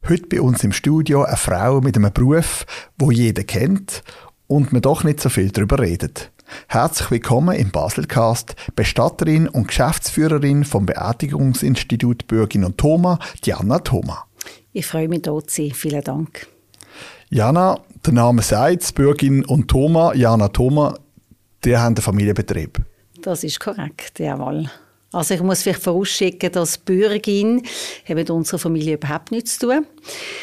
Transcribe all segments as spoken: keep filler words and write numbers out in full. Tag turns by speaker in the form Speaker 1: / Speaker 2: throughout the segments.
Speaker 1: Heute bei uns im Studio eine Frau mit einem Beruf, wo jeder kennt und man doch nicht so viel darüber redet. Herzlich willkommen im Baselcast, Bestatterin und Geschäftsführerin vom Beerdigungsinstitut Bürgin und Thoma, Jana Thoma.
Speaker 2: Ich freue mich, hier zu sein. Vielen Dank.
Speaker 1: Jana, der Name sagt es, Bürgin und Thoma, Jana Thoma, die haben einen Familienbetrieb.
Speaker 2: Das ist korrekt, jawohl. Also ich muss vielleicht vorausschicken, dass Bürgin mit unserer Familie überhaupt nichts zu tun,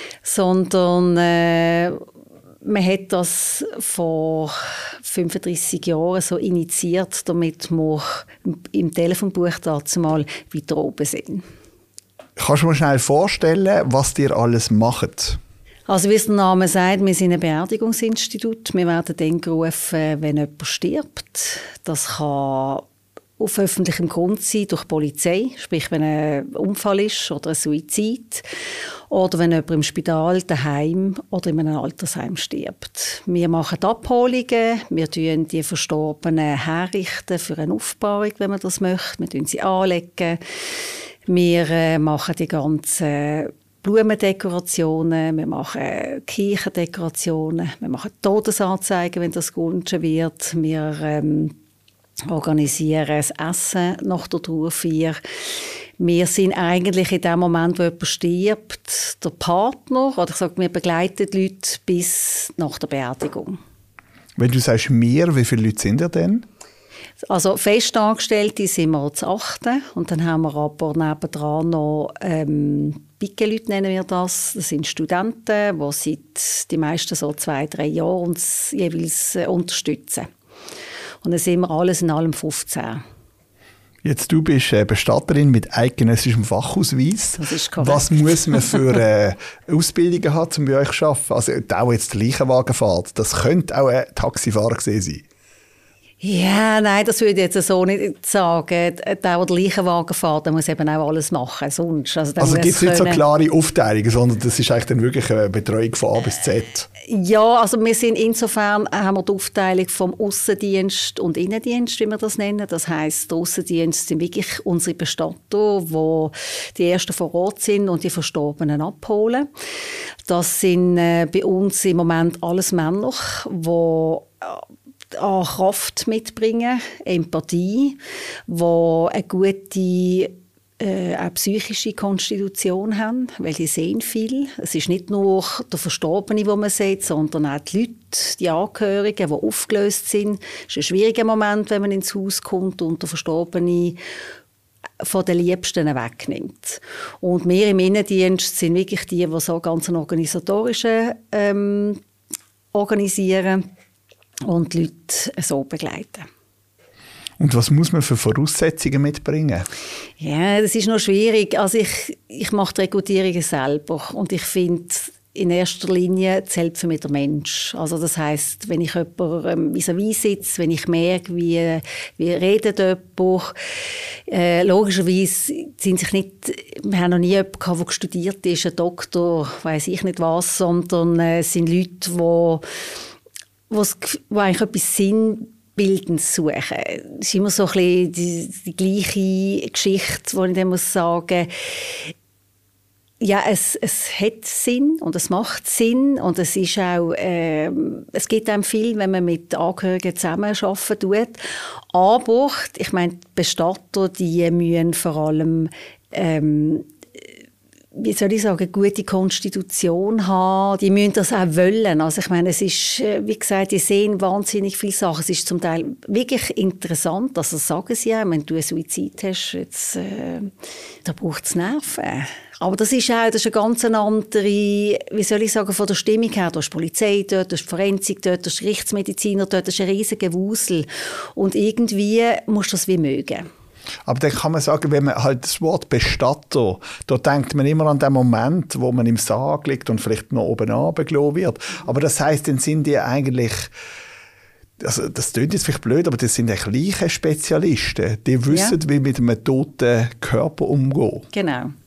Speaker 2: sondern äh, man hat das vor fünfunddreissig Jahren so initiiert, damit wir im Telefonbuch dazu mal weiter oben sind.
Speaker 1: Kannst du mir schnell vorstellen, was ihr alles macht?
Speaker 2: Also wie es der Name sagt, wir sind ein Beerdigungsinstitut. Wir werden dann gerufen, wenn jemand stirbt. Das kann auf öffentlichem Grund sein, durch die Polizei, sprich wenn ein Unfall ist oder ein Suizid, oder wenn jemand im Spital, daheim oder in einem Altersheim stirbt. Wir machen die Abholungen, wir tun die Verstorbenen herrichten für eine Aufbahrung, wenn man das möchte. Wir tun sie anlegen. Wir äh, machen die ganzen Blumendekorationen, wir machen Kirchendekorationen, wir machen Todesanzeigen, wenn das gewünscht wird. Wir ähm, organisieren das Essen nach der Trauerfeier. Wir sind eigentlich in dem Moment, wo jemand stirbt, der Partner. Oder ich sage, wir begleiten die Leute bis nach der Beerdigung.
Speaker 1: Wenn du sagst «wir», wie viele Leute sind ihr denn?
Speaker 2: Also Festangestellte sind wir zu achten. Und dann haben wir aber nebendran noch ähm, Picke-Leute, nennen wir das. Das sind Studenten, die seit die meisten so zwei, drei Jahren uns jeweils äh, unterstützen. Und dann sind wir alles in allem fünfzehn. Jetzt,
Speaker 1: du bist äh, Bestatterin mit eidgenössischem Fachausweis.
Speaker 2: Das ist korrekt.
Speaker 1: Was muss man für äh, Ausbildungen haben, um bei euch zu arbeiten? Also, auch jetzt der Leichenwagen fährt, das könnte auch ein Taxifahrer gewesen sein.
Speaker 2: Ja, nein, das würde ich jetzt so nicht sagen. Der, der Leichenwagen fährt, der muss eben auch alles machen. Sonst. Also,
Speaker 1: also gibt es nicht so klare Aufteilungen, sondern das ist eigentlich dann wirklich eine Betreuung von A bis Z?
Speaker 2: Ja, also wir sind insofern, haben wir die Aufteilung vom Aussendienst und Innendienst, wie wir das nennen. Das heisst, der Aussendienst sind wirklich unsere Bestatter, die die Ersten vor Ort sind und die Verstorbenen abholen. Das sind äh, bei uns im Moment alles Männer, die an Kraft mitbringen, Empathie, die eine gute äh, auch psychische Konstitution haben, weil die sehen viel. Es ist nicht nur der Verstorbene, den man sieht, sondern auch die Leute, die Angehörigen, die aufgelöst sind. Es ist ein schwieriger Moment, wenn man ins Haus kommt und der Verstorbene von den Liebsten wegnimmt. Und wir im Innendienst sind wirklich die, die so ganz einen organisatorischen ähm, organisieren und die Leute so begleiten.
Speaker 1: Und was muss man für Voraussetzungen mitbringen?
Speaker 2: Ja, das ist noch schwierig. Also ich, ich mache die Rekrutierungen selber und ich finde, in erster Linie zählt für mich der Mensch. Also das heisst, wenn ich jemanden ähm, vis-à-vis sitze, wenn ich merke, wie, wie redet jemand, äh, logischerweise sind sich nicht, wir haben noch nie jemanden gehabt, der studiert ist, ein Doktor, weiss ich nicht was, sondern äh, es sind Leute, die die eigentlich etwas Sinnbildendes suchen. Es ist immer so ein bisschen die, die gleiche Geschichte, die ich dann muss sagen muss. Ja, es, es hat Sinn und es macht Sinn und es ist auch, äh, es gibt einem viel, wenn man mit Angehörigen zusammenarbeiten tut. Aber, ich meine, die Bestatter, die müssen vor allem ähm, wie soll ich sagen, gute Konstitution haben. Die müssen das auch wollen. Also ich meine, es ist, wie gesagt, die sehen wahnsinnig viele Sachen. Es ist zum Teil wirklich interessant, also sagen sie ja, wenn du einen Suizid hast, jetzt, äh, da braucht es Nerven. Aber das ist auch, das ist eine ganz andere, wie soll ich sagen, von der Stimmung her. Du hast die Polizei dort, du hast die Forensik dort, du hast die Rechtsmediziner dort, das ist ein riesiger Wusel. Und irgendwie musst du das wie mögen.
Speaker 1: Aber dann kann man sagen, wenn man halt das Wort Bestatter, da denkt man immer an den Moment, wo man im Sarg liegt und vielleicht noch oben runtergelassen wird. Aber das heisst, dann sind die eigentlich, also das klingt jetzt vielleicht blöd, aber das sind die gleichen Spezialisten. Die wissen, ja, wie mit einem toten Körper umgehen.
Speaker 2: Genau.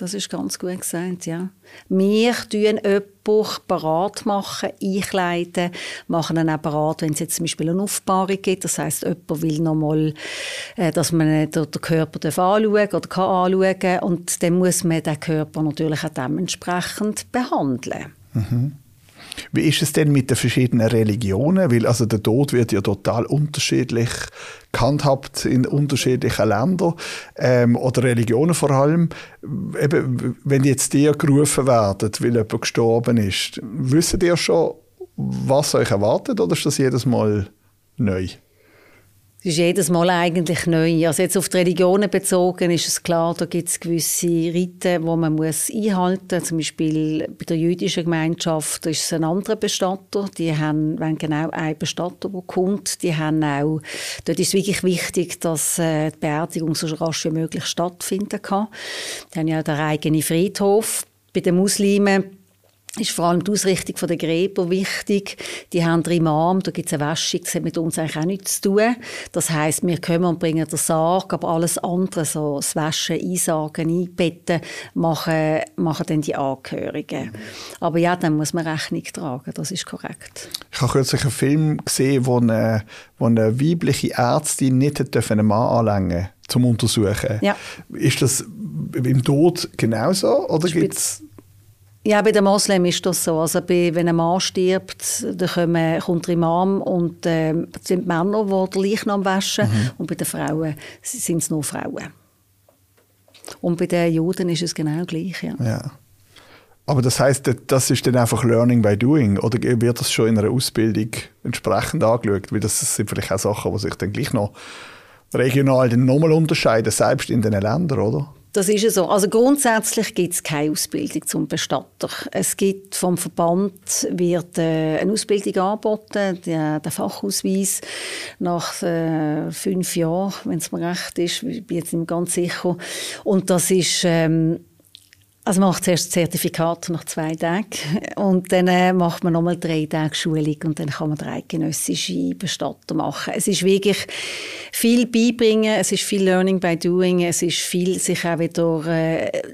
Speaker 2: das ist ganz gut gesagt, ja. Wir tun jemanden parat machen, einkleiden, machen dann auch parat, wenn es jetzt zum Beispiel eine Aufbahrung gibt. Das heisst, jemand will noch mal, äh, dass man den Körper anschauen oder kann anschauen. Und dann muss man den Körper natürlich auch dementsprechend behandeln.
Speaker 1: Mhm. Wie ist es denn mit den verschiedenen Religionen? Weil also der Tod wird ja total unterschiedlich gehandhabt in unterschiedlichen Ländern ähm, oder Religionen vor allem. Eben, wenn jetzt die gerufen werden, weil jemand gestorben ist, wissen die schon, was euch erwartet, oder ist das jedes Mal neu?
Speaker 2: Es ist jedes Mal eigentlich neu. Also jetzt auf die Religionen bezogen ist es klar, da gibt es gewisse Riten, die man muss einhalten muss. Zum Beispiel bei der jüdischen Gemeinschaft ist es ein anderer Bestatter. Die haben, wenn genau ein Bestatter, der kommt, die haben auch, dort ist es wirklich wichtig, dass äh, die Beerdigung so rasch wie möglich stattfinden kann. Die haben ja auch den eigenen Friedhof. Bei den Muslimen ist vor allem die Ausrichtung der Gräber wichtig. Die haben den Imam, da gibt es eine Wäschung, das hat mit uns eigentlich auch nichts zu tun. Das heisst, wir kommen und bringen den Sarg, aber alles andere, so das Waschen, Einsagen, Einbetten, machen, machen dann die Angehörigen. Aber ja, dann muss man Rechnung tragen, das ist korrekt.
Speaker 1: Ich habe kürzlich einen Film gesehen, wo eine, wo eine weibliche Ärztin nicht einen Mann anlängen durfte, zum Untersuchen. Ja. Ist das im Tod genauso, oder gibt es...
Speaker 2: Ja, bei den Moslems ist das so. Also bei, wenn ein Mann stirbt, dann kommen, kommt der Imam und äh, das sind Männer, die den Leichnam waschen. Mhm. Und bei den Frauen sind es nur Frauen. Und bei den Juden ist es genau gleich. Ja.
Speaker 1: Ja. Aber das heisst, das ist dann einfach Learning by Doing? Oder wird das schon in einer Ausbildung entsprechend angeschaut? Weil das sind vielleicht auch Sachen, die sich dann gleich noch regional dann nochmal unterscheiden, selbst in den Ländern, oder?
Speaker 2: Das ist ja so. Also grundsätzlich gibt es keine Ausbildung zum Bestatter. Es gibt vom Verband wird äh, eine Ausbildung angeboten, der, der Fachausweis nach äh, fünf Jahren, wenn es mir recht ist, ich bin jetzt nicht ganz sicher. Und das ist ähm, also man macht zuerst das Zertifikat nach zwei Tagen und dann äh, macht man nochmal drei Tage Schulung und dann kann man den eidgenössischen Bestatter machen. Es ist wirklich viel beibringen, es ist viel Learning by Doing, es ist viel sich auch wieder äh,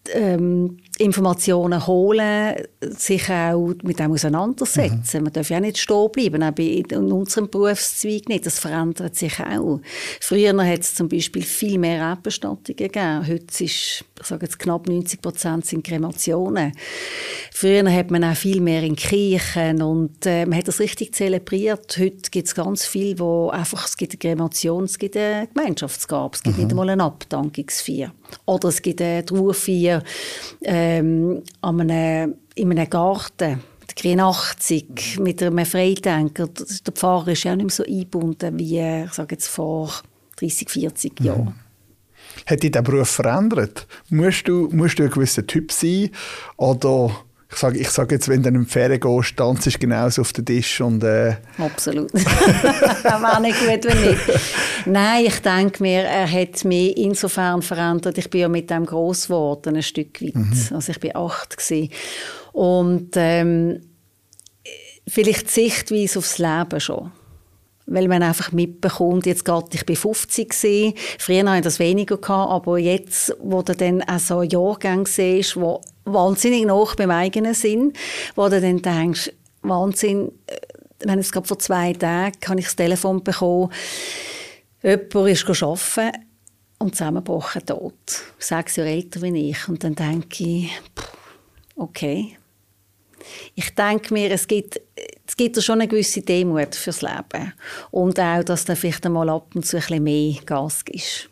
Speaker 2: ähm, Informationen holen, sich auch mit dem auseinandersetzen. Mhm. Man darf ja nicht stehen bleiben, auch in unserem Berufszweig nicht. Das verändert sich auch. Früher hat es zum Beispiel viel mehr Erbbestattungen gegeben. Heute ist, ich sage jetzt, knapp neunzig Prozent sind Kremationen. Früher hat man auch viel mehr in Kirchen und äh, man hat das richtig zelebriert. Heute gibt es ganz viel, wo einfach, es gibt eine Kremation, es gibt eine Gemeinschaftsgabe, es gibt mhm. nicht einmal eine Abdankungsfeier. Oder es gibt eine Trauerfeier, äh, Ähm, an einem, in einem Garten, dreiundachtzig, mit einem Freidenker. Der Pfarrer ist ja nicht mehr so eingebunden wie ich sage jetzt, vor dreissig, vierzig Jahren. Mhm.
Speaker 1: Hat dich der Beruf verändert? Musst du, musst du ein gewisser Typ sein? Oder ich sage ich sag jetzt, wenn du in die Ferien gehst, tanzt du genauso auf den Tisch? Und, äh
Speaker 2: Absolut. Wäre nicht gut, wenn nicht. Nein, ich denke mir, er hat mich insofern verändert. Ich bin ja mit dem gross geworden, ein Stück weit. Mhm. Also ich war acht gewesen. Und ähm, vielleicht die Sichtweise aufs Leben schon. Weil man einfach mitbekommt, jetzt geht, ich war fünfzig gewesen. Früher hatte ich das weniger gehabt, aber jetzt, wo du dann auch so Jahrgänge siehst, wo wahnsinnig nach beim eigenen Sinn, wo du dann denkst, Wahnsinn, wenn es gerade vor zwei Tagen habe ich das Telefon bekommen, jemand ist arbeiten und zusammengebrochen tot. Sechs Jahre älter wie ich. Und dann denke ich, okay. Ich denke mir, es gibt, es gibt schon eine gewisse Demut fürs Leben. Und auch, dass du vielleicht einmal ab und zu ein bisschen mehr Gas gibst.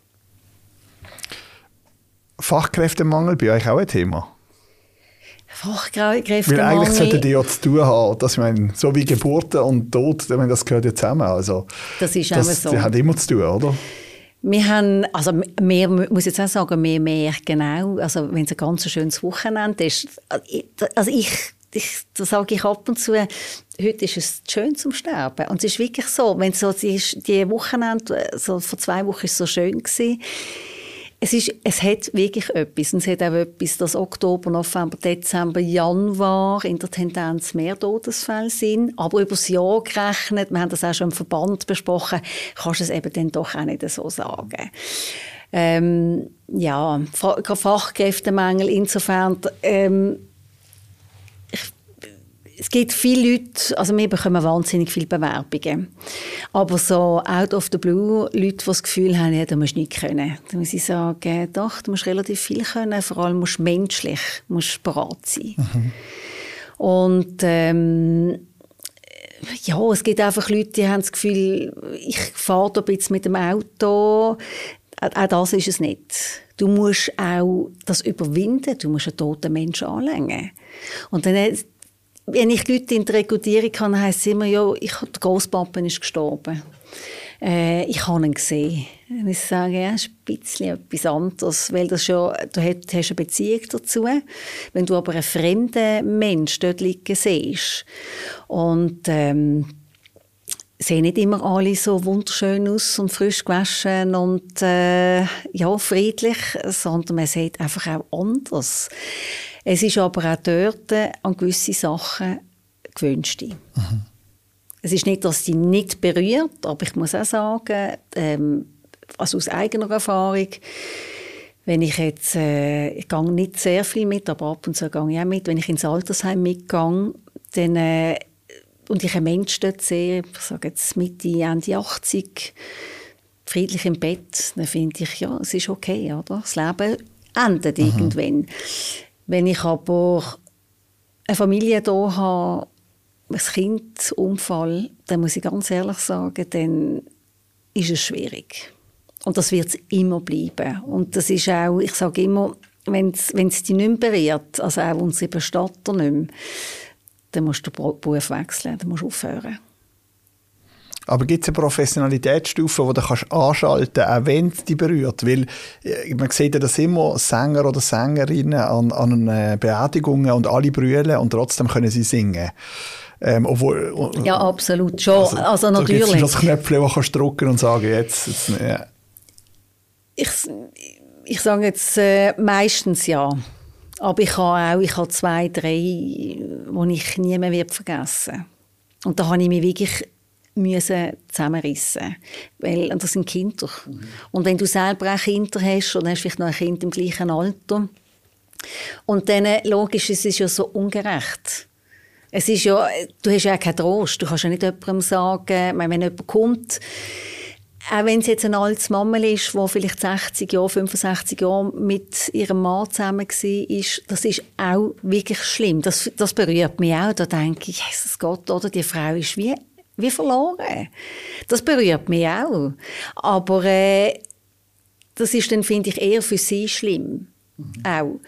Speaker 1: Fachkräftemangel bei euch auch ein Thema?
Speaker 2: Fachkräftemangel.
Speaker 1: Weil eigentlich sollten die ja zu tun haben. Dass, ich meine, so wie Geburten und Tod, das gehört ja zusammen. Also,
Speaker 2: das ist
Speaker 1: das,
Speaker 2: auch so.
Speaker 1: Das hat immer zu tun, oder?
Speaker 2: Wir haben, also mehr, muss jetzt auch sagen, mehr, mehr, genau. Also wenn es ein ganz schönes Wochenende ist. Also ich, ich, das sage ich ab und zu, heute ist es schön zum Sterben. Und es ist wirklich so, wenn so die, die Wochenende, so vor zwei Wochen war es so schön gewesen. Es, ist, es hat wirklich etwas. Und es hat auch etwas, dass Oktober, November, Dezember, Januar in der Tendenz mehr Todesfälle sind. Aber über das Jahr gerechnet, wir haben das auch schon im Verband besprochen, kannst du es eben dann doch auch nicht so sagen. Ähm, ja, Fachkräftemangel insofern, ähm, ich, es gibt viele Leute, also wir bekommen wahnsinnig viele Bewerbungen, aber so out of the blue, Leute, die das Gefühl haben, ja, du musst nichts können. Da muss ich sagen, doch, du musst relativ viel können, vor allem musst du menschlich, musst bereit sein. Mhm. Und ähm, ja, es gibt einfach Leute, die haben das Gefühl, ich fahre da ein bisschen mit dem Auto. Auch das ist es nicht. Du musst auch das überwinden. Du musst einen toten Menschen anlängen. Und dann, wenn ich Leute in der Rekrutierung habe, heisst es immer, ja, ich, der Grosspapa ist gestorben. Äh, ich habe ihn gesehen. Ich sage, ja, das ist ein bisschen etwas anderes, weil das schon, du hast eine Beziehung dazu. Wenn du aber einen fremden Menschen dort liegen siehst und ähm, sehen nicht immer alle so wunderschön aus und frisch gewaschen und äh, ja, friedlich, sondern man sieht einfach auch anders. Es ist aber auch dort an gewisse Sachen gewünscht. Mhm. Es ist nicht, dass sie nicht berührt, aber ich muss auch sagen, ähm, also aus eigener Erfahrung, wenn ich jetzt, äh, ich gehe nicht sehr viel mit, aber ab und zu gehe ich auch mit, wenn ich ins Altersheim mitgehe, dann, äh, und ich einen Menschen dort sehe, ich sage jetzt Mitte, Ende achtzig, friedlich im Bett, dann finde ich, ja, es ist okay, oder? Das Leben endet mhm. irgendwann. Wenn ich aber eine Familie hier habe, ein Kind, Unfall, dann muss ich ganz ehrlich sagen, dann ist es schwierig. Und das wird es immer bleiben. Und das ist auch, ich sage immer, wenn es dich nicht mehr berührt, also auch unsere Bestatter nicht mehr, dann musst du den Beruf wechseln, dann musst du aufhören.
Speaker 1: Aber gibt es eine Professionalitätsstufe, die du kannst anschalten kannst, auch wenn es dich berührt? Weil man sieht ja das immer, Sänger oder Sängerinnen an, an Beerdigungen und alle brüllen und trotzdem können sie singen. Ähm, obwohl,
Speaker 2: ja, absolut, schon. Also, also natürlich.
Speaker 1: Da gibt es das Knöpfchen, das kannst du drücken und sagen, jetzt... jetzt ja.
Speaker 2: ich, ich sage jetzt äh, meistens ja. Aber ich habe auch ich habe zwei, drei, die ich nie mehr vergessen werde. Und da habe ich mich wirklich müssen zusammenrissen. Weil, und das sind Kinder. Mhm. Und wenn du selber auch Kinder hast und hast vielleicht noch ein Kind im gleichen Alter, und dann, logisch, es ist ja so ungerecht. Es ist ja, du hast ja keinen Trost. Du kannst ja nicht jemandem sagen, wenn jemand kommt, auch wenn es jetzt ein altes Mama ist, die vielleicht sechzig Jahre, fünfundsechzig Jahre mit ihrem Mann zusammen war, das ist auch wirklich schlimm. Das, das berührt mich auch. Da denke ich, Jesus Gott, oder? Die Frau ist wie, wie verloren. Das berührt mich auch. Aber äh, das ist dann, finde ich, eher für sie schlimm. Mhm. Auch.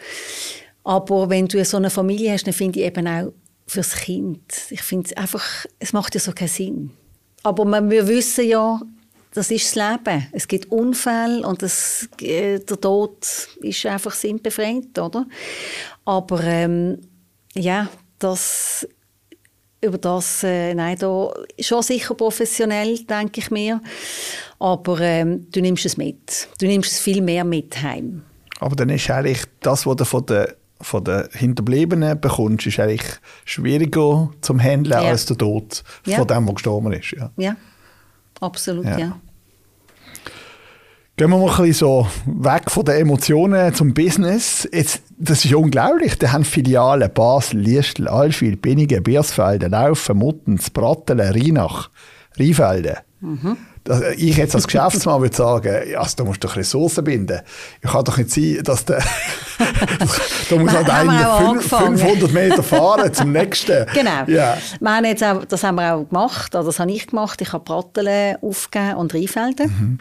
Speaker 2: Aber wenn du so eine Familie hast, dann finde ich eben auch fürs Kind. Ich finde es einfach, es macht ja so keinen Sinn. Aber man, wir wissen ja, das ist das Leben. Es gibt Unfälle und das, äh, der Tod ist einfach sinnbefreit, oder? Aber ähm, ja, das, über das, äh, nein, da schon sicher professionell, denke ich mir. Aber ähm, du nimmst es mit. Du nimmst es viel mehr mit heim.
Speaker 1: Aber dann ist eigentlich das, was du von der von den Hinterbliebenen bekommst, ist eigentlich schwieriger zum Handeln ja. als der Tod ja. von dem, der gestorben ist. Ja,
Speaker 2: ja. Absolut, ja. ja.
Speaker 1: Gehen wir mal ein bisschen so weg von den Emotionen zum Business. Jetzt, das ist unglaublich. Da haben Filialen Basel, Liestl, Allschwil, Binnigen, Biersfelden, Laufen, Muttens, Brattelen, Rheinach, Rheinfelden. Mhm. Ich jetzt als Geschäftsmann würde sagen, ja, also, da musst du doch Ressourcen binden. Ich kann doch nicht sein, dass der da muss halt einer fünfhundert Meter fahren zum nächsten.
Speaker 2: Genau.
Speaker 1: Ja.
Speaker 2: Wir haben jetzt auch, das haben wir auch gemacht, also das habe ich gemacht. Ich habe Brattelen aufgegeben und Rheinfelden. Mhm.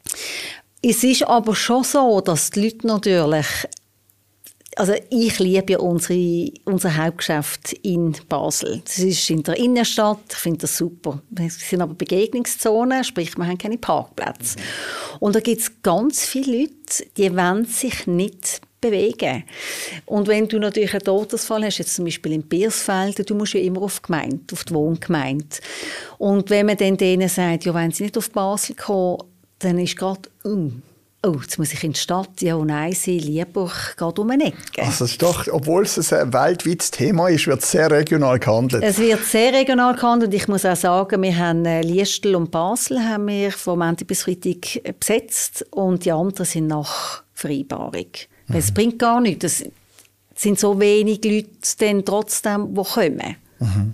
Speaker 2: Es ist aber schon so, dass die Leute natürlich, also ich liebe ja unsere, unser Hauptgeschäft in Basel. Das ist in der Innenstadt, ich finde das super. Es sind aber Begegnungszonen, sprich, wir haben keine Parkplätze. Mhm. Und da gibt es ganz viele Leute, die wollen sich nicht bewegen. Und wenn du natürlich einen Todesfall hast, jetzt zum Beispiel in Biersfelden, du musst ja immer auf die Gemeinde, auf die Wohngemeinde. Und wenn man dann denen sagt, ja, wenn sie nicht auf Basel kommen, dann ist gerade, um. oh, jetzt muss ich in die Stadt, ja, nein, sie lieber geht um eine Ecke.
Speaker 1: Also es ist doch, obwohl es ein weltweites Thema ist, wird es sehr regional gehandelt.
Speaker 2: Es wird sehr regional gehandelt. Ich muss auch sagen, wir haben Liestel und Basel haben wir von Montag bis Freitag besetzt und die anderen sind nach Vereinbarung. Mhm. Es bringt gar nichts. Es sind so wenig Leute dann trotzdem, die kommen.
Speaker 1: Mhm.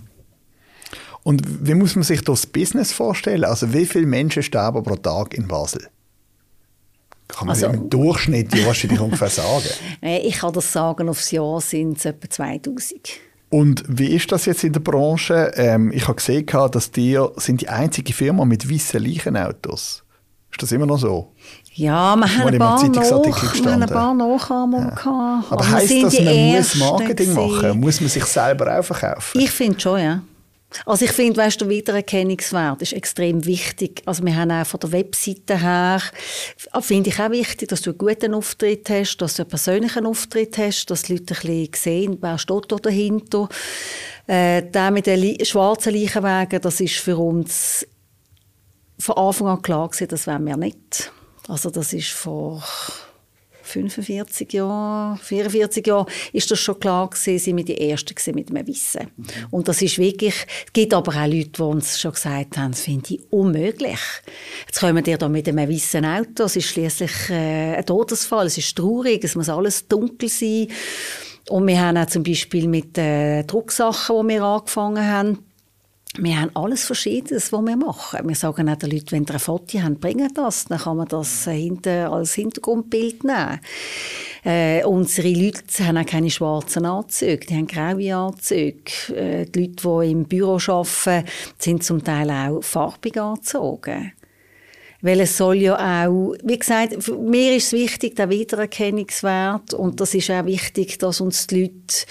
Speaker 1: Und wie muss man sich das Business vorstellen? Also wie viele Menschen sterben pro Tag in Basel? Kann man also, im Durchschnitt wahrscheinlich ungefähr sagen?
Speaker 2: Ich kann das sagen, aufs Jahr sind es etwa zweitausend.
Speaker 1: Und wie ist das jetzt in der Branche? Ähm, ich habe gesehen, dass die sind die einzige Firma mit weißen Leichenautos. Ist das immer noch so?
Speaker 2: Ja, wir haben ein paar, nach, wir haben ein paar Nachahmer ja. gehabt.
Speaker 1: Aber heisst das, man muss Marketing machen? Muss man sich selber auch verkaufen?
Speaker 2: Ich finde schon, ja. Also ich finde, weißt, der Wiedererkennungswert ist extrem wichtig. Also wir haben auch von der Webseite her, finde ich auch wichtig, dass du einen guten Auftritt hast, dass du einen persönlichen Auftritt hast, dass die Leute ein bisschen sehen, wer steht da dahinter. Äh, der mit den schwarzen Leichenwagen, das ist für uns von Anfang an klar gewesen, das wollen wir nicht. Also das ist vor fünfundvierzig Jahren, vierundvierzig Jahren ist das schon klar gewesen, sind wir die Ersten mit dem Wissen. Mhm. Und das ist wirklich, es gibt aber auch Leute, die uns schon gesagt haben, das finde ich unmöglich. Jetzt kommen wir da mit einem weißen Auto, es ist schliesslich äh, ein Todesfall, es ist traurig, es muss alles dunkel sein. Und wir haben auch zum Beispiel mit den äh, Drucksachen, die wir angefangen haben, wir haben alles Verschiedenes, was wir machen. Wir sagen auch den Leuten, wenn sie ein Foto haben, bringen das. Dann kann man das hinter, als Hintergrundbild nehmen. Äh, unsere Leute haben auch keine schwarzen Anzüge, die haben graue Anzüge. Äh, die Leute, die im Büro arbeiten, sind zum Teil auch farbig angezogen. Weil es soll ja auch, wie gesagt, für mir ist es wichtig, der Wiedererkennungswert. Und das ist auch wichtig, dass uns die Leute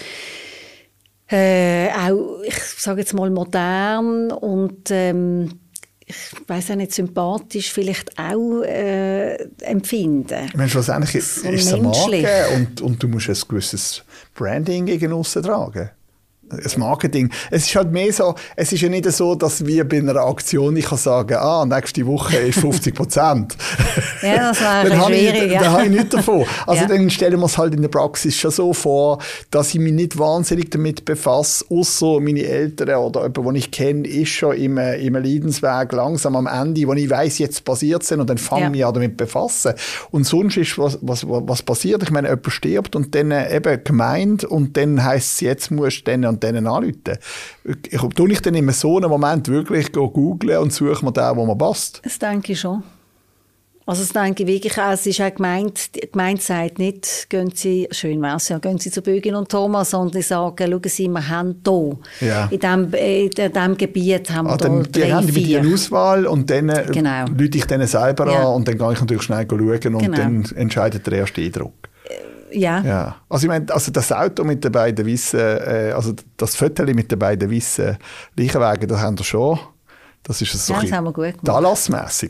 Speaker 2: Äh, auch, ich sage jetzt mal, modern und ähm, ich weiss auch nicht, sympathisch vielleicht auch äh, empfinden.
Speaker 1: Ich meine, schlussendlich ist es eine Marke und, und du musst ein gewisses Branding gegen aussen tragen. Das Marketing. Es ist halt mehr so, es ist ja nicht so, dass wir bei einer Aktion, ich kann sagen, ah, nächste Woche ist fünfzig Prozent.
Speaker 2: Ja, das wäre schwierig.
Speaker 1: Ich,
Speaker 2: ja.
Speaker 1: Dann habe ich nichts davon. Also
Speaker 2: ja.
Speaker 1: Dann stellen wir es halt in der Praxis schon so vor, dass ich mich nicht wahnsinnig damit befasse, ausser meine Eltern oder jemand, den ich kenne, ist schon im, im Leidensweg langsam am Ende, wo ich weiss, jetzt passiert es und dann fange ich ja. mich an damit befassen. Und sonst ist, was, was, was passiert? Ich meine, jemand stirbt und dann eben gemeint und dann heisst es, jetzt musst du dann und denen anrufen. Ich, tue ich dann in so einem Moment wirklich googeln und suche mir den, wo mir passt?
Speaker 2: Das denke ich schon. Also das denke ich wirklich auch. Es ist auch gemeint, die Gemeinde sagt nicht, gehen Sie, schön wäre es ja, gehen Sie zu Bögin und Thomas, sondern sie sagen, schauen Sie, wir haben hier, ja. in diesem in dem Gebiet haben wir ah, dann,
Speaker 1: drei, Die haben vier. Die Auswahl und dann
Speaker 2: genau.
Speaker 1: rufe ich denen selber ja. an und dann gehe ich natürlich schnell schauen und
Speaker 2: genau.
Speaker 1: dann entscheidet der erste Eindruck.
Speaker 2: Ja.
Speaker 1: ja. Also ich meine, also das Auto mit den beiden weißen, äh, also das Viertel mit den beiden weißen Leichenwagen, das haben wir schon. Das ist so
Speaker 2: ja, das haben wir gut gemacht.
Speaker 1: Dallas-mässig.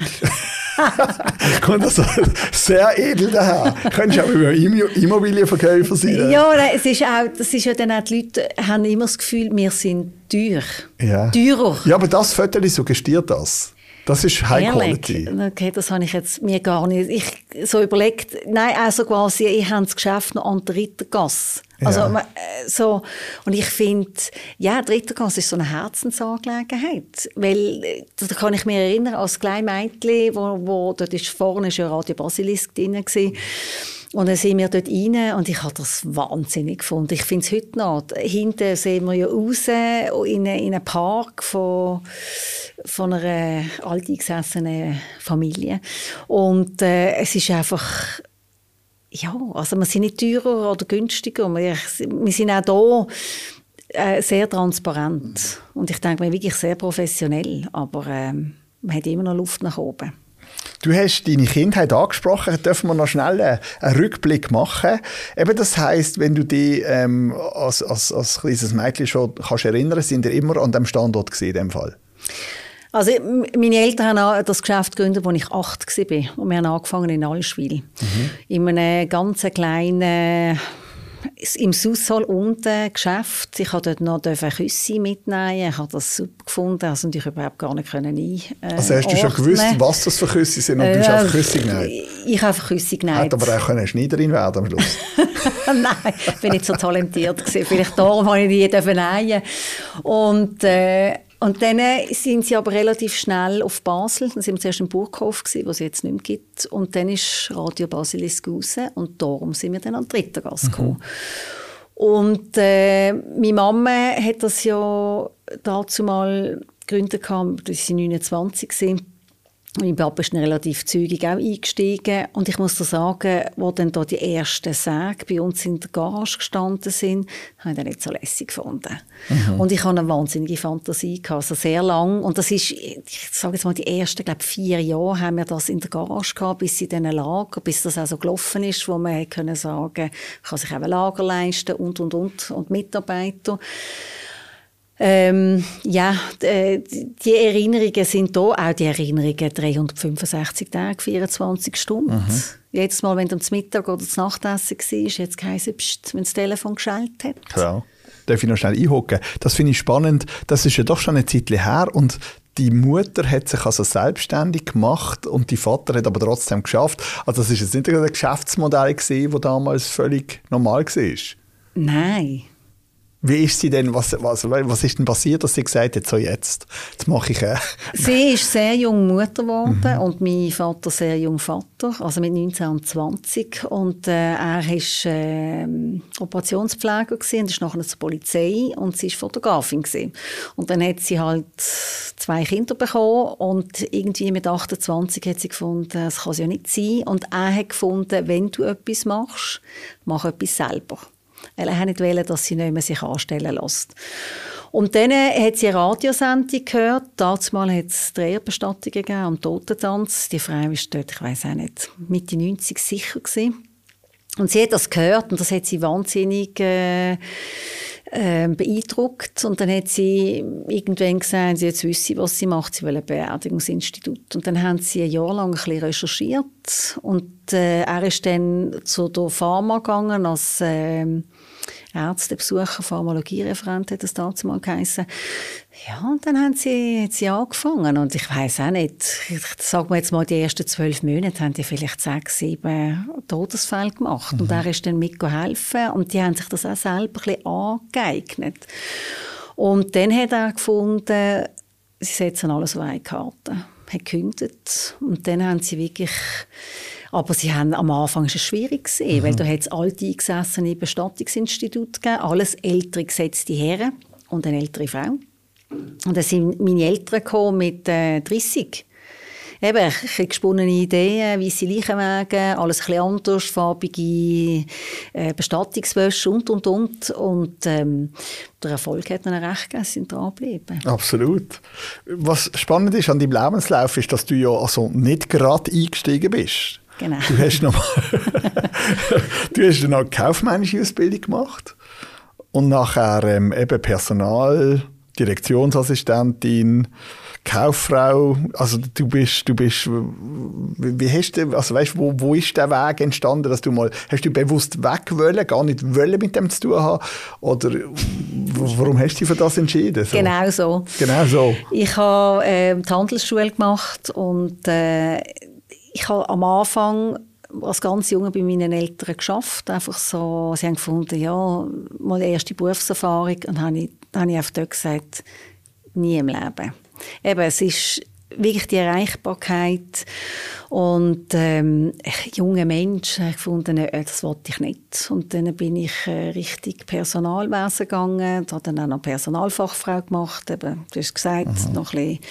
Speaker 1: Kommt also sehr edel daher. Könntest auch über Immobilienverkäufer sein.
Speaker 2: Ja, nein, es ist auch, das ist ja dann auch, die Leute haben immer das Gefühl, wir sind teuer.
Speaker 1: Ja.
Speaker 2: Teurer.
Speaker 1: Ja, aber das Viertel suggestiert das. Das ist High
Speaker 2: Ehrlich?
Speaker 1: Quality.
Speaker 2: Okay, das habe ich jetzt mir gar nicht ich so überlegt. Nein, also quasi, ich habe das Geschäft noch an der Rittergasse. Also, ja. so, und ich finde, ja, die Rittergasse ist so eine Herzensangelegenheit. Weil, da kann ich mich erinnern, als kleines Mädchen, wo, wo dort ist, vorne ist ja Radio Basilisk drin gewesen. Und dann sind wir dort rein und ich habe das wahnsinnig gefunden. Ich finde es heute noch. Hinten sehen wir ja raus in einen Park von, von einer alteingesessenen Familie. Und äh, es ist einfach, ja, also wir sind nicht teurer oder günstiger. Wir, wir sind auch hier äh, sehr transparent. Und ich denke, wir sind wirklich sehr professionell. Aber äh, man hat immer noch Luft nach oben.
Speaker 1: Du hast deine Kindheit angesprochen, dürfen wir noch schnell einen Rückblick machen. Eben das heisst, wenn du dich ähm, als, als, als kleines Mädchen schon kannst erinnern, sind wir immer an diesem Standort gewesen, in dem Fall?
Speaker 2: Also meine Eltern haben das Geschäft gegründet, als ich acht war. Und wir haben angefangen in Allschwil. Mhm. In einem ganz kleinen im Susshall unten Geschäft. Ich durfte dort noch ein Küssi mitnehmen. Ich habe das super gefunden. Also, ich überhaupt gar nicht können ein, äh,
Speaker 1: Also hast du schon gewusst, was das für Küsse sind und
Speaker 2: äh,
Speaker 1: du hast einfach Küsse genommen?
Speaker 2: Ich habe einfach Küsse genommen.
Speaker 1: Hätte aber auch eine Schneiderin werden am Schluss.
Speaker 2: Nein, ich bin nicht so talentiert gewesen. Vielleicht darum habe ich die nehmen. Und äh, Und dann sind sie aber relativ schnell auf Basel. Dann sind wir zuerst im Burghof, wo es jetzt nicht mehr gibt. Und dann ist Radio Basilisk raus. Und darum sind wir dann an die Rittergasse gekommen. Mhm. Und äh, meine Mama hat das ja dazu mal gegründet, als sie neunundzwanzig war. Und mein Papa ist dann relativ zügig auch eingestiegen. Und ich muss dir sagen, wo dann da die ersten Säge bei uns in der Garage gestanden sind, habe ich das nicht so lässig gefunden. Mhm. Und ich hatte eine wahnsinnige Fantasie gehabt, also sehr lang. Und das ist, ich sage jetzt mal, die ersten, glaube ich, vier Jahre haben wir das in der Garage gehabt, bis in diesen Lager, bis das auch so gelaufen ist, wo man können sagen, kann sich auch ein Lager leisten und, und, und, und Mitarbeiter. Ähm, ja, die, die Erinnerungen sind da, auch die Erinnerungen dreihundertfünfundsechzig Tage, vierundzwanzig Stunden. Mhm. Jedes Mal, wenn du zum Mittag oder zum Nachtessen warst, jetzt geheißen, wenn das Telefon geschaltet hat.
Speaker 1: Ja, darf ich noch schnell einhocken? Das finde ich spannend. Das ist ja doch schon eine Zeit her und die Mutter hat sich also selbstständig gemacht und die Vater hat aber trotzdem geschafft. Also das ist jetzt nicht ein Geschäftsmodell gewesen, das damals völlig normal war?
Speaker 2: Nein.
Speaker 1: Wie ist sie denn, was, was, was ist denn passiert, dass sie gesagt hat, so jetzt, jetzt mache ich... Äh.
Speaker 2: Sie ist sehr jung Mutter geworden mhm. und mein Vater sehr jung Vater, also mit neunzehn und zwanzig. Und äh, er war äh, Operationspfleger gewesen, und ist nachher zur Polizei und sie war Fotografin gewesen. Und dann hat sie halt zwei Kinder bekommen und irgendwie mit achtundzwanzig hat sie gefunden, das kann es ja nicht sein. Und er hat gefunden, wenn du etwas machst, mach etwas selber. Weil er nicht wollte, dass sie nicht mehr sich anstellen lässt. Und dann hat sie eine Radiosendung gehört. Damals hat es Dreherbestattung gegeben am Totentanz. Die Frau ist dort, ich weiss auch nicht, Mitte neunzig sicher gewesen. Und sie hat das gehört und das hat sie wahnsinnig äh, äh, beeindruckt. Und dann hat sie irgendwann gesagt, sie jetzt wisse, was sie macht. Sie will ein Beerdigungsinstitut. Und dann haben sie ein Jahr lang ein bisschen recherchiert. Und äh, er ist dann zu der Pharma gegangen als äh, Ärztebesucher, Pharmalogiereferent hat das damals mal geheissen. Ja, und dann haben sie, hat sie angefangen. Und ich weiss auch nicht, ich sage mal jetzt mal, die ersten zwölf Monate haben die vielleicht sechs, sieben Todesfälle gemacht. Mhm. Und er ist dann mitgeholfen. Und die haben sich das auch selber ein bisschen angeeignet. Und dann hat er gefunden, sie setzen alles auf eine Karte. Hat gekündigt. Und dann haben sie wirklich... Aber sie haben, am Anfang war es schwierig gewesen, mhm. weil da hat es alte eingesessene Bestattungsinstitute gegeben, alles ältere gesetzte Herren und eine ältere Frau. Und dann sind meine Eltern gekommen mit äh, dreissig. Eben, ein bisschen gesponnene Ideen, weisse Leichenwägen, alles ein bisschen anders, farbige äh, Bestattungswäsche und, und, und. Und ähm, der Erfolg hat ihnen recht gegeben, sie sind dranbleiben.
Speaker 1: Absolut. Was spannend ist an deinem Lebenslauf, ist, dass du ja also nicht gerade eingestiegen bist.
Speaker 2: Genau.
Speaker 1: Du hast noch du hast noch eine kaufmännische Ausbildung gemacht und nachher ähm, eben Personal, Direktionsassistentin, Kauffrau. Also du bist, du bist, wie hast du, also weißt, wo, wo ist der Weg entstanden, dass du mal, hast du bewusst weg wollen, gar nicht wollen mit dem zu tun haben, oder warum hast du dich für das entschieden? So?
Speaker 2: Genau so.
Speaker 1: Genau so.
Speaker 2: Ich habe äh, die Handelsschule gemacht und äh, ich habe am Anfang als ganz Junge bei meinen Eltern geschafft, einfach so, sie haben gefunden, ja, mal die erste Berufserfahrung, und dann habe ich, dann habe ich einfach dort gesagt, nie im Leben. Eben, es ist wirklich die Erreichbarkeit und ähm, junge Menschen gefunden, äh, das wollte ich nicht. Und dann bin ich äh, richtig Personalwesen gegangen, habe dann auch noch Personalfachfrau gemacht, eben, du hast gesagt, mhm. noch ein bisschen.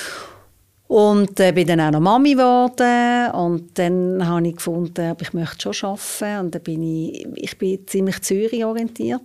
Speaker 2: Und äh, bin dann auch noch Mami geworden und dann habe ich gefunden, ich möchte schon arbeiten und dann bin ich, ich bin ziemlich Zürich orientiert.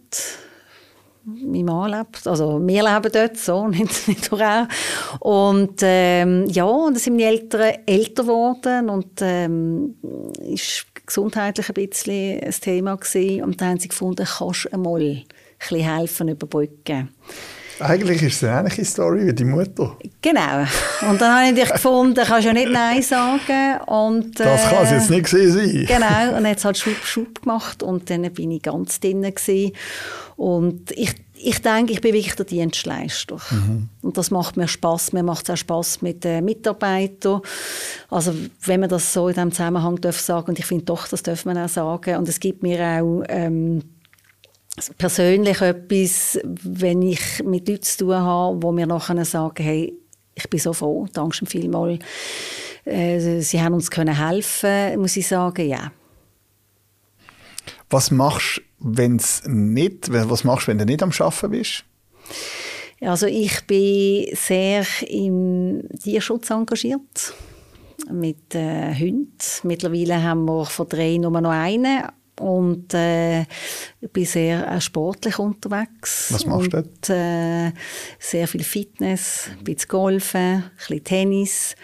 Speaker 2: Mein Mann lebt, also wir leben dort, so, nicht, nicht auch. Und ähm, ja, und dann sind meine Eltern älter geworden und ähm, ist gesundheitlich ein bisschen ein Thema gewesen. Und dann haben sie gefunden, kannst du einmal ein bisschen helfen, überbrücken.
Speaker 1: Eigentlich ist es eine ähnliche Story wie die Mutter.
Speaker 2: Genau. Und dann habe ich natürlich gefunden, kannst ja nicht Nein sagen. Und, äh,
Speaker 1: das kann es jetzt nicht gewesen sein.
Speaker 2: Genau. Und jetzt hat es Schub, Schub gemacht und dann bin ich ganz drinnen gewesen. Und ich, ich denke, ich bin wirklich der Dienstleister. Mhm. Und das macht mir Spass. Mir macht es auch Spass mit den Mitarbeitern. Also wenn man das so in diesem Zusammenhang darf sagen, und ich finde doch, das darf man auch sagen. Und es gibt mir auch ähm, persönlich etwas, wenn ich mit Leuten zu tun habe, die mir nachher sagen, hey, ich bin so froh, danke schön vielmals. Äh, Sie haben uns können helfen, muss ich sagen, ja.
Speaker 1: Was machst du, wenn's nicht, was machst, wenn du nicht am Arbeiten bist?
Speaker 2: Also ich bin sehr im Tierschutz engagiert, mit äh, Hunden. Mittlerweile haben wir von drei nur noch einen. Und äh, ich bin sehr äh, sportlich unterwegs.
Speaker 1: Was machst du dort?
Speaker 2: Und, äh, sehr viel Fitness, ein bisschen Golfen, ein bisschen Tennis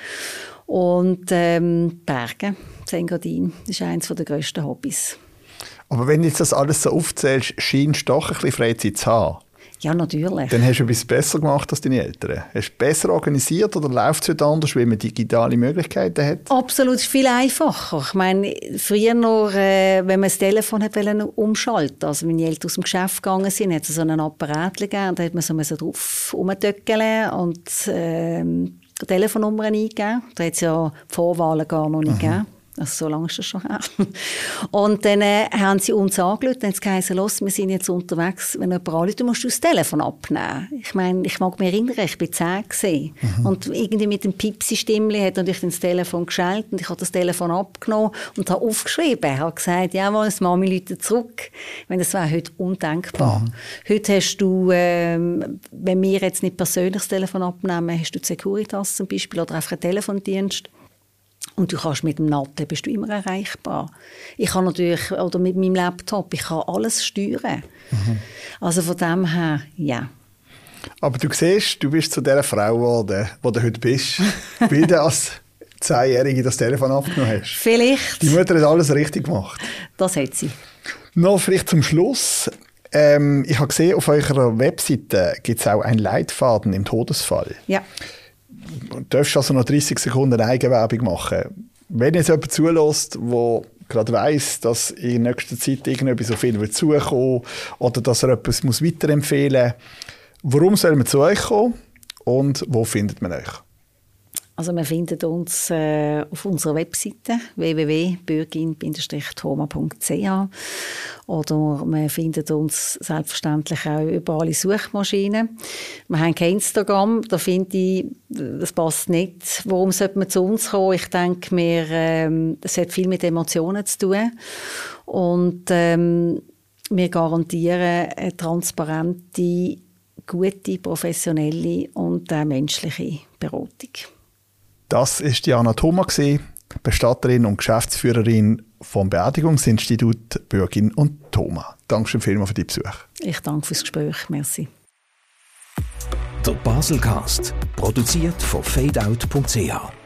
Speaker 2: und ähm, Bergen, Engadin. Das ist eines der grössten Hobbys.
Speaker 1: Aber wenn du jetzt das alles so aufzählst, scheinst du doch ein bisschen Freizeit zu haben.
Speaker 2: Ja, natürlich.
Speaker 1: Dann hast du etwas besser gemacht als deine Eltern. Hast du besser organisiert oder läuft es heute anders, weil man digitale Möglichkeiten hat?
Speaker 2: Absolut, es ist viel einfacher. Ich meine, früher noch, äh, wenn man das Telefon hat wollen, umschalten, also meine Eltern aus dem Geschäft gegangen sind, hat es so einen Apparat gegeben, da hat man so, so drauf rumdöckeln und äh, Telefonnummern eingegeben. Da hat es ja Vorwahlen gar noch nicht mhm. gegeben. Also so lange ist das schon her. Und dann äh, haben sie uns angerufen und haben gesagt, los, wir sind jetzt unterwegs, wenn jemand anruft, musst du das Telefon abnehmen. Ich meine, ich mag mich erinnern, ich war zehn gewesen. Mhm. Und irgendwie mit dem Pipsi-Stimmli hat ich das Telefon geschaltet und ich habe das Telefon abgenommen und habe aufgeschrieben. Ich habe gesagt, jawohl, das Mami läutet zurück. Ich meine, das wäre heute undenkbar. Mhm. Heute hast du, ähm, wenn wir jetzt nicht persönlich das Telefon abnehmen, hast du die Securitas zum Beispiel oder einfach einen Telefondienst. Und du kannst mit dem Natte bist du immer erreichbar. Ich kann natürlich, oder mit meinem Laptop, ich kann alles steuern. Mhm. Also von dem her, ja.
Speaker 1: Aber du siehst, du bist zu der Frau geworden, die du heute bist, weil du als Zehnjährige das Telefon abgenommen hast.
Speaker 2: Vielleicht.
Speaker 1: Die Mutter hat alles richtig gemacht.
Speaker 2: Das hat sie.
Speaker 1: Noch vielleicht zum Schluss. Ähm, ich habe gesehen, auf eurer Webseite gibt es auch einen Leitfaden im Todesfall.
Speaker 2: Ja.
Speaker 1: Du darfst also noch dreißig Sekunden Eigenwerbung machen. Wenn jetzt jemand zulässt, der gerade weiss, dass in nächster Zeit irgendetwas so viel wird zukommen oder dass er etwas muss weiterempfehlen muss, warum soll man zu euch kommen und wo findet man euch?
Speaker 2: Also man findet uns äh, auf unserer Webseite w w w punkt bürgin Bindestrich thoma punkt c h oder man findet uns selbstverständlich auch überall in Suchmaschinen. Wir haben kein Instagram, da finde ich, das passt nicht. Warum sollte man zu uns kommen? Ich denke mir, ähm, das hat viel mit Emotionen zu tun und ähm, wir garantieren eine transparente, gute, professionelle und äh, menschliche Beratung. Das
Speaker 1: war Diana Thoma, Bestatterin und Geschäftsführerin vom Beerdigungsinstitut Bürgin und Thoma. Danke vielmals für deinen Besuch.
Speaker 2: Ich danke fürs Gespräch. Merci.
Speaker 3: Der Baselcast, produziert von fadeout punkt c h.